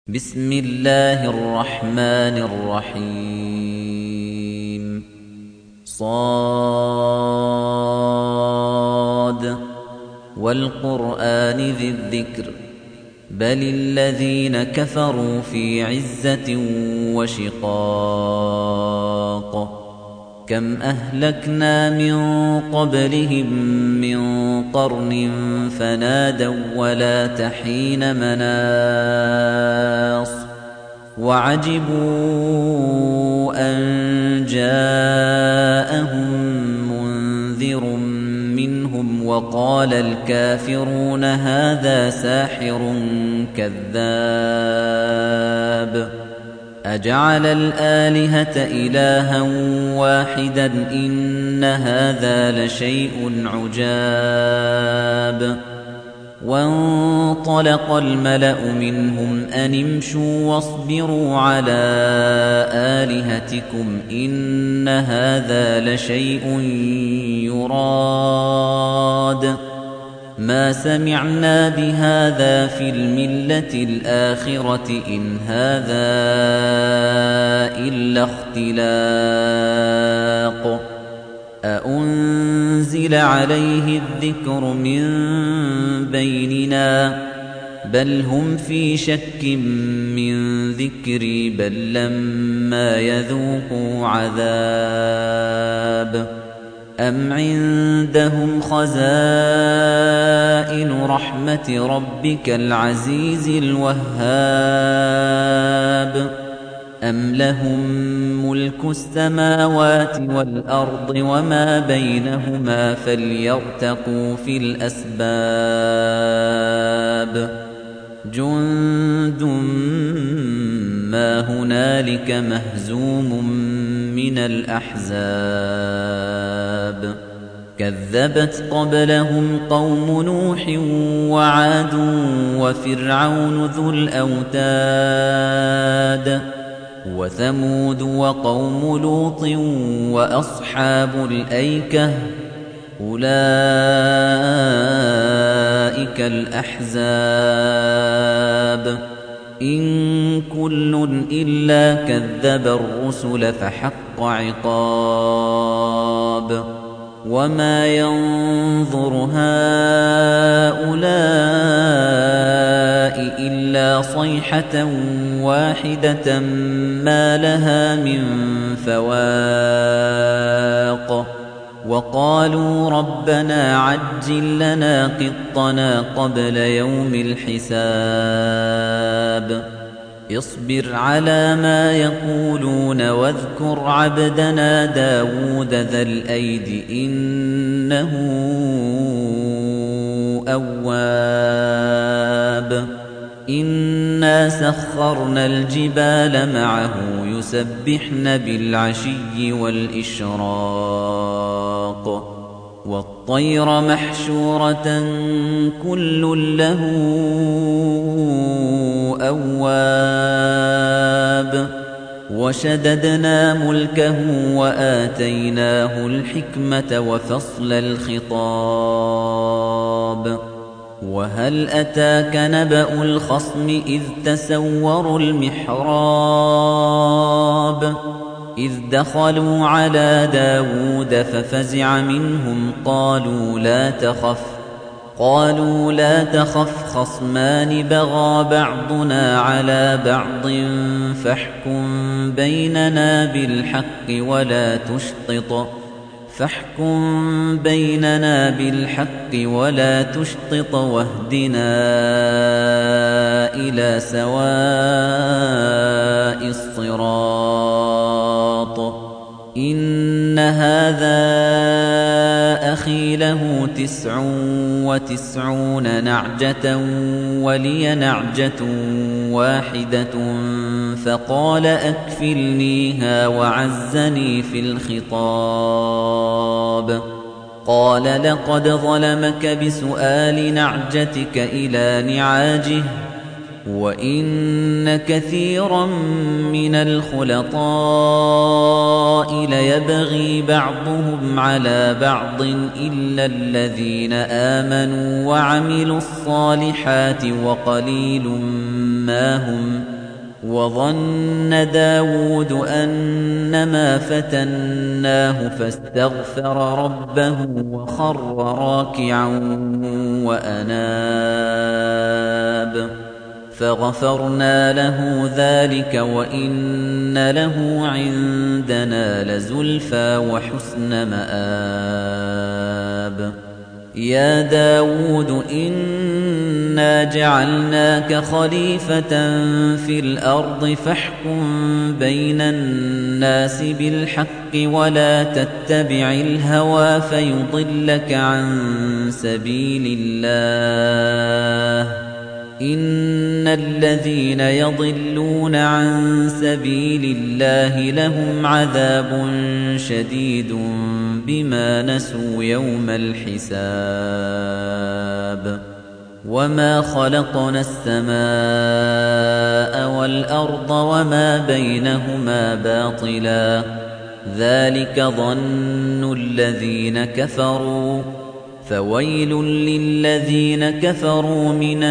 بسم الله الرحمن الرحيم صاد والقرآن ذي الذكر بل الذين كفروا في عزة وشقاق كم أهلكنا من قبلهم من قرن فنادوا ولا تحين مناص وعجبوا أن جاءهم منذر منهم وقال الكافرون هذا ساحر كذاب أجعل الآلهة إلها واحدا إن هذا لشيء عجاب وانطلق الملأ منهم أن امشوا واصبروا على آلهتكم إن هذا لشيء يراد ما سمعنا بهذا في الملة الآخرة إن هذا إلا اختلاق أأنزل عليه الذكر من بيننا بل هم في شك من ذكري بل لما يذوقوا عذاب أم عندهم خزائن رحمة ربك العزيز الوهاب أم لهم ملك السماوات والأرض وما بينهما فليرتقوا في الأسباب جند ما هنالك مهزوم من الأحزاب كذبت قبلهم قوم نوح وعاد وفرعون ذو الأوتاد وثمود وقوم لوط وأصحاب الأيكة أولئك الأحزاب إن كل إلا كذب الرسل فحق عقاب وما ينظر هؤلاء إلا صيحة واحدة ما لها من فواق وقالوا ربنا عجل لنا قطنا قبل يوم الحساب اصبر على ما يقولون واذكر عبدنا داود ذا الأيد إنه أواب إنا سخرنا الجبال معه يسبحن بالعشي والإشراق والطير محشورة كل له أواب وشددنا ملكه وآتيناه الحكمة وفصل الخطاب وهل أتاك نبأ الخصم إذ تسوروا المحراب إذ دخلوا على داود ففزع منهم قالوا لا تخف خصمان بغى بعضنا على بعض فاحكم بيننا بالحق ولا تشطط واهدنا إلى سواء الصراط إن هذا أخي له 99 نعجة ولي نعجة واحدة فقال أكفلنيها وعزني في الخطاب قال لقد ظلمك بسؤال نعجتك إلى نعاجه وإن كثيرا من الخلطاء ليبغي بعضهم على بعض إلا الذين آمنوا وعملوا الصالحات وقليل ما هم وظن داود أنما فتناه فاستغفر ربه وخر راكعا وأناب فغفرنا له ذلك وإن له عندنا لزلفى وحسن مآب يا داود إنا جعلناك خليفة في الأرض فاحكم بين الناس بالحق ولا تتبع الهوى فيضلك عن سبيل الله إن الذين يضلون عن سبيل الله لهم عذاب شديد بما نسوا يوم الحساب وما خلقنا السماء والأرض وما بينهما باطلا ذلك ظن الذين كفروا فويل للذين كفروا من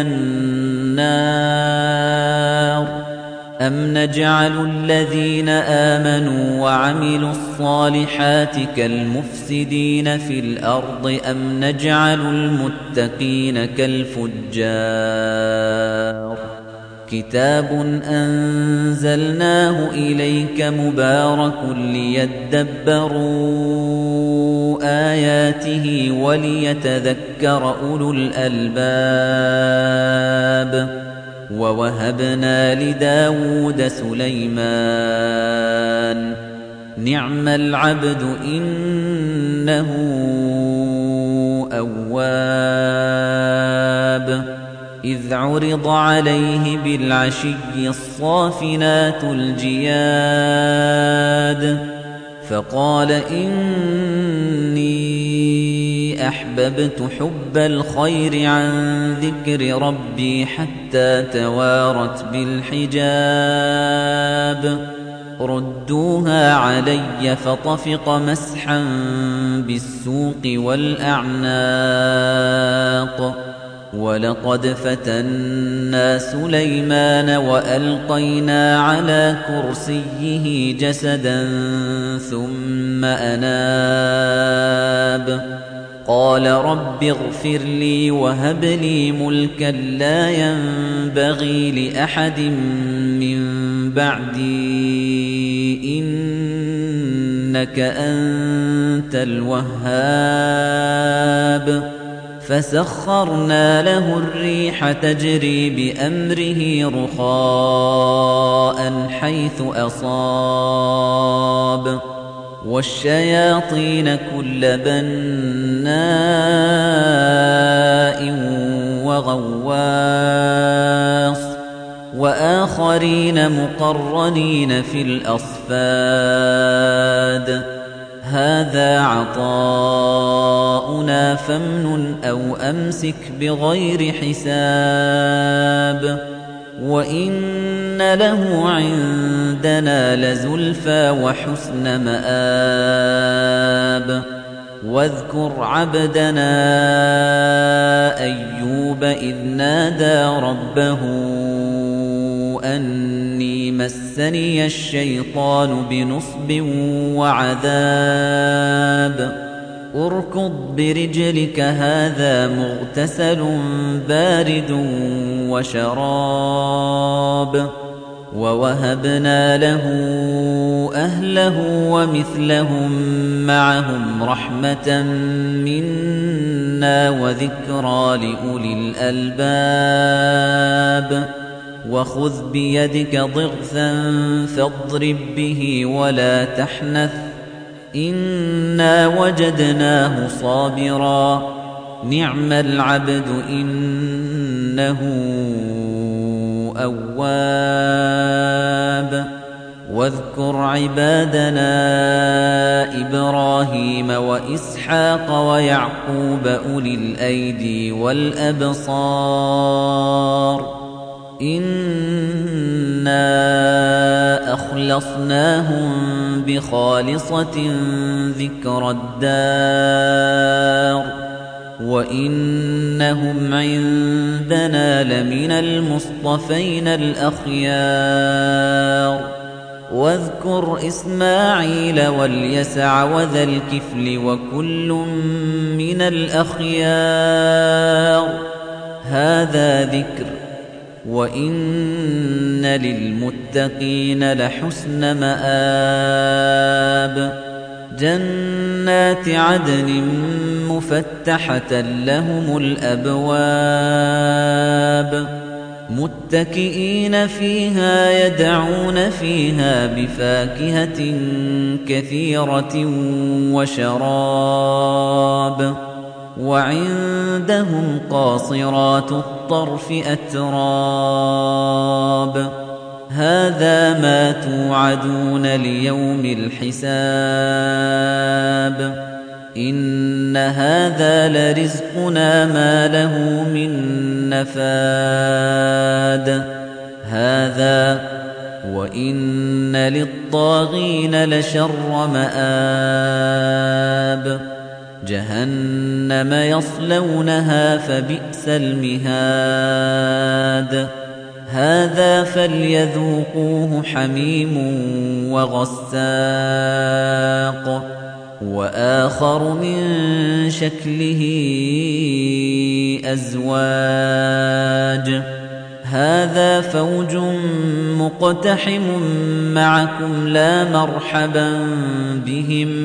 النار أم نجعل الذين آمنوا وعملوا الصالحات كالمفسدين في الأرض أم نجعل المتقين كالفجار كتاب أنزلناه إليك مبارك ليدبروا آياته وليتذكر أولو الألباب ووهبنا لداود سليمان نعم العبد إنه أواب إذ عرض عليه بالعشي الصافنات الجياد فقال إني أحببت حب الخير عن ذكر ربي حتى توارت بالحجاب ردوها علي فطفق مسحا بالسوق والأعناق ولقد فتنا سليمان وألقينا على كرسيه جسدا ثم أناب قال رب اغفر لي وهب لي ملكا لا ينبغي لأحد من بعدي إنك أنت الوهاب فسخرنا له الريح تجري بأمره رخاء حيث أصاب والشياطين كل بناء وغواص وآخرين مقرنين في الأصفاد هذا عطاؤنا فامنن أو أمسك بغير حساب وإن له عندنا لزلفى وحسن مآب واذكر عبدنا أيوب إذ نادى ربه أني مسني الشيطان بنصب وعذاب اركض برجلك هذا مغتسل بارد وشراب ووهبنا له أهله ومثلهم معهم رحمة منا وذكرى لأولي الألباب وخذ بيدك ضغثا فاضرب به ولا تحنث إنا وجدناه صابرا نعم العبد إنه أواب واذكر عبادنا إبراهيم وإسحاق ويعقوب أولي الأيدي والأبصار إنا أخلصناهم بخالصة ذكر الدار وَإِنَّهُمْ عِندَنَا لَمِنَ الْمُصْطَفَيْنَ الْأَخْيَارِ وَاذْكُرْ إِسْمَاعِيلَ وَالْيَسَعَ وَذَا الْكِفْلِ وَكُلٌّ مِّنَ الْأَخْيَارِ هَذَا ذِكْرٌ وَإِنَّ لِلْمُتَّقِينَ لَحُسْنَ مَآبٍ جَنَّاتِ عَدْنٍ مُفَتَّحَةً لَّهُمُ الْأَبْوَابُ مُتَّكِئِينَ فِيهَا يَدْعُونَ فِيهَا بِفَاكِهَةٍ كَثِيرَةٍ وَشَرَابٍ وَعِندَهُمْ قَاصِرَاتُ الطَّرْفِ أَتْرَابٌ هَذَا مَا تُوعَدُونَ لِيَوْمِ الْحِسَابِ إِنَّ هَذَا لَرِزْقُنَا مَا لَهُ مِن نَّفَادٍ هَذَا وَإِنَّ لِلطَّاغِينَ لَشَرَّ مَآبٍ جَهَنَّمَ يَصْلَوْنَهَا فَبِئْسَ الْمِهَادُ هَذَا فَلْيَذُوقُوهُ حَمِيمٌ وَغَسَّاقٌ وَآخَرُ مِن شَكْلِهِ أَزْوَاجٌ هَذَا فَوْجٌ مُقْتَحِمٌ مَّعَكُمْ لَا مَرْحَبًا بِهِمْ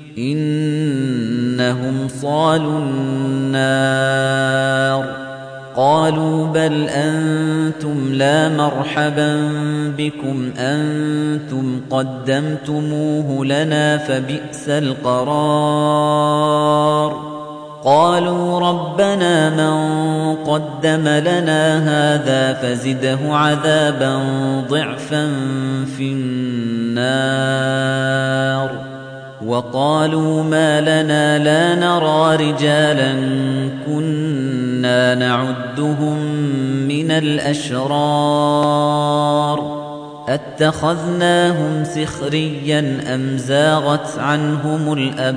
إِنَّهُمْ صَالُو النَّارِ قَالُوا بَلْ أَنتُمْ لَا مَرْحَبًا بِكُمْ أَنتُمْ قَدَّمْتُمُوهُ لَنَا فَبِئْسَ الْقَرَارُ قَالُوا رَبَّنَا مَن قَدَّمَ لَنَا هَٰذَا فَزِدْهُ عَذَابًا ضِعْفًا فِي النَّارِ وَقَالُوا مَا لَنَا لَا نَرَىٰ رِجَالًا كُنَّا نَعُدُّهُم مِّنَ الْأَشْرَارِ أَتَّخَذْنَاهُمْ سِخْرِيًّا أَمْ زَاغَتْ عَنْهُمُ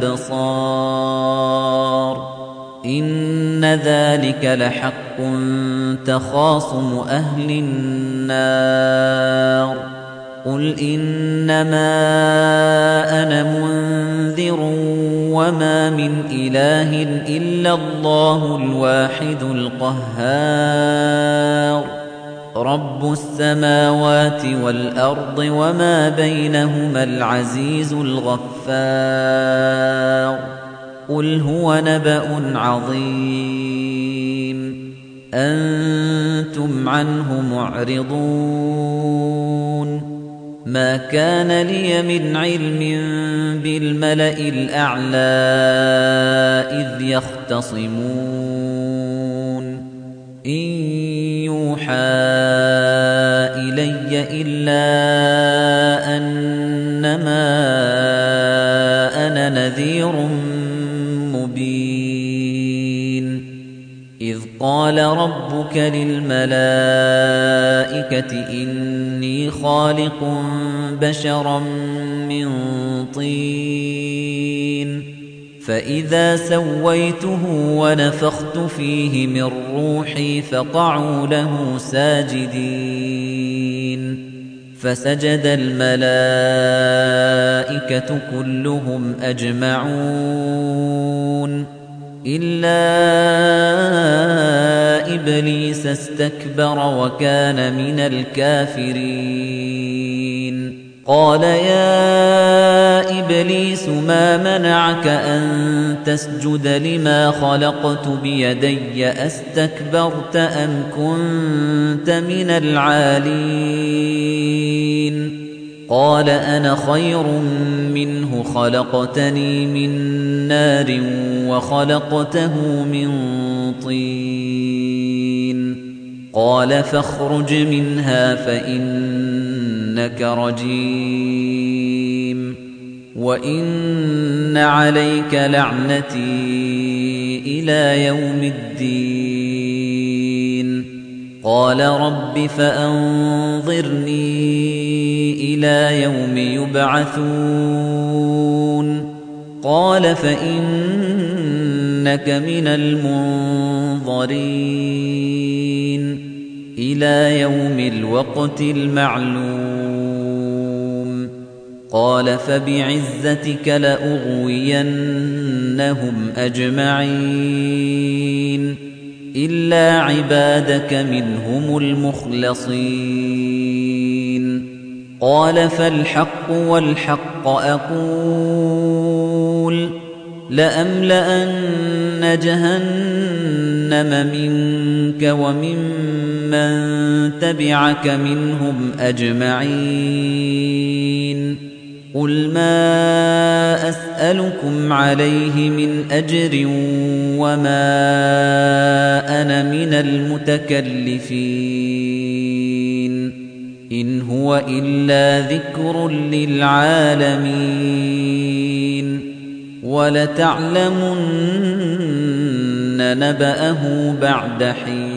الْأَبْصَارُ إِنَّ ذَلِكَ لَحَقٌّ تَخَاصُمُ أَهْلِ النَّارِ قُلْ إِنَّمَا أَنَا مُنذِرٌ وَمَا مِنْ إِلَٰهٍ إِلَّا اللَّهُ الْوَاحِدُ الْقَهَّارُ رَبُّ السَّمَاوَاتِ وَالْأَرْضِ وَمَا بَيْنَهُمَا الْعَزِيزُ الْغَفَّارُ قُلْ هُوَ نَبَأٌ عَظِيمٌ أَنتُمْ عَنْهُ مُعْرِضُونَ مَا كَانَ لِيَ مِنْ عِلْمٍ بِالْمَلَإِ الْأَعْلَىٰ إِذْ يَخْتَصِمُونَ إِن يُوحَىٰ إِلَيَّ إِلَّا أَنَّمَا أَنَا نَذِيرٌ مُّبِينٌ إِذْ قَالَ رَبُّكَ لِلْمَلَائِكَةِ إِنِّي خَالِقٌ بَشَرًا مِّن طِينٍ فَإِذَا سَوَّيْتُهُ وَنَفَخْتُ فِيهِ مِن رُّوحِي فَقَعُوا لَهُ سَاجِدِينَ فَسَجَدَ الْمَلَائِكَةُ كُلُّهُمْ أَجْمَعُونَ إِلَّا إِبْلِيسَ اسْتَكْبَرَ وَكَانَ مِنَ الْكَافِرِينَ قَالَ يَا إِبْلِيسُ مَا مَنَعَكَ أَن تَسْجُدَ لِمَا خَلَقْتُ بِيَدَيَّ أَسْتَكْبَرْتَ أَمْ كُنتَ مِنَ الْعَالِينَ قَالَ أَنَا خَيْرٌ مِّنْهُ خَلَقْتَنِي مِن نَّارٍ وَخَلَقْتَهُ مِن طِينٍ قَالَ فَاخْرُجْ مِنْهَا فَإِنَّكَ رَجِيمٌ وَإِنَّ عَلَيْكَ لَعْنَتِي إِلَىٰ يَوْمِ الدِّينِ قَالَ رَبِّ فَأَنظِرْنِي إِلَىٰ يَوْمِ يُبْعَثُونَ قَالَ فَإِنَّكَ إِنَّكَ مِنَ الْمُنظَرِينَ إِلَى يَوْمِ الْوَقْتِ الْمَعْلُومِ قَالَ فَبِعِزَّتِكَ لَأُغْوِيَنَّهُمْ أَجْمَعِينَ إِلَّا عِبَادَكَ مِنْهُمُ الْمُخْلَصِينَ قَالَ فَالْحَقُّ وَالْحَقَّ أَقُولُ لَأَمْلَأَنَّ جَهَنَّمَ مِنكَ وَمِمَّن تَبِعَكَ مِنْهُمْ أَجْمَعِينَ قُلْ مَا أَسْأَلُكُمْ عَلَيْهِ مِنْ أَجْرٍ وَمَا أَنَا مِنَ الْمُتَكَلِّفِينَ إِنْ هُوَ إِلَّا ذِكْرٌ لِّلْعَالَمِينَ وَلَتَعْلَمُنَّ نَبَأَهُ بَعْدَ حِينٍ